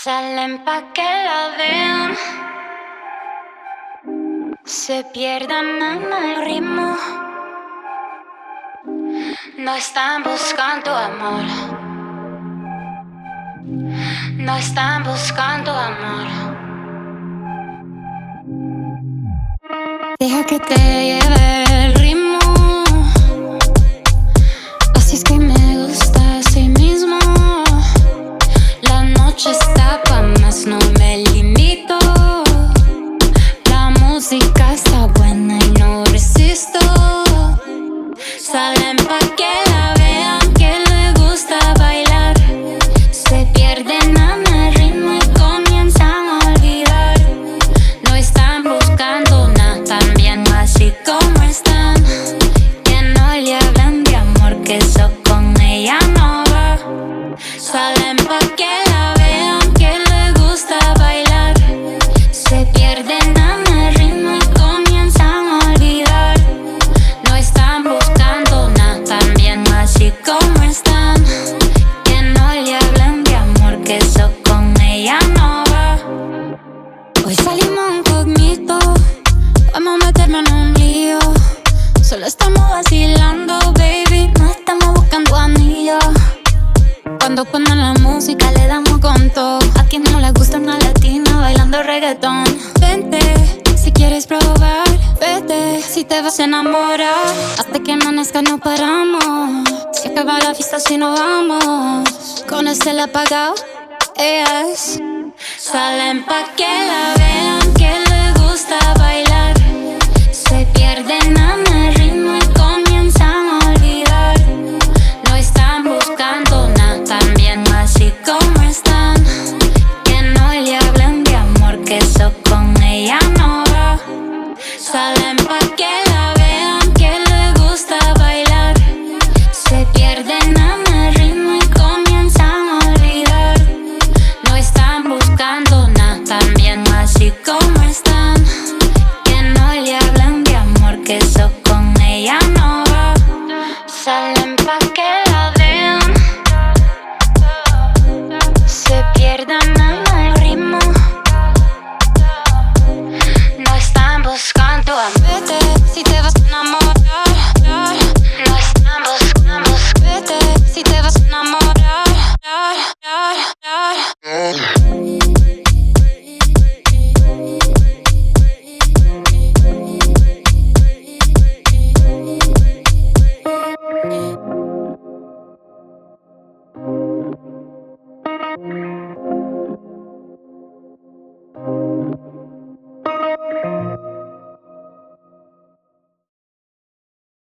Salen pa' que la vean, se pierdan en el ritmo. No están buscando amor, no están buscando amor. Deja que te lleve el ritmo, así es que me gusta así mismo. La noche está pa' más, no me limito. La música está buena y no resisto. Salen pa' que la vean, que le gusta bailar. Se pierden en el ritmo y comienzan a olvidar. No están buscando nada, también así como están. Que no le hablan de amor, que eso con ella no va. Salen pa' que la vean, que le gusta bailar. Se pierden en el ritmo y comienzan a olvidar. No están buscando nada, también así como están. Que no le hablan de amor, que eso con ella no va. Hoy salimos incógnito, vamos a meterme en un lío. Solo estamos vacilando, baby, no estamos buscando anillo. Cuando ponen la música le damos con todo. A quien no le gusta una latina bailando reggaetón. Vente, si quieres probar, vete, si te vas a enamorar. Hasta que amanezca no paramos. Se acaba la fiesta si no vamos. Con el apagado, ellas salen pa' que la vean, que le gusta bailar. Se pierden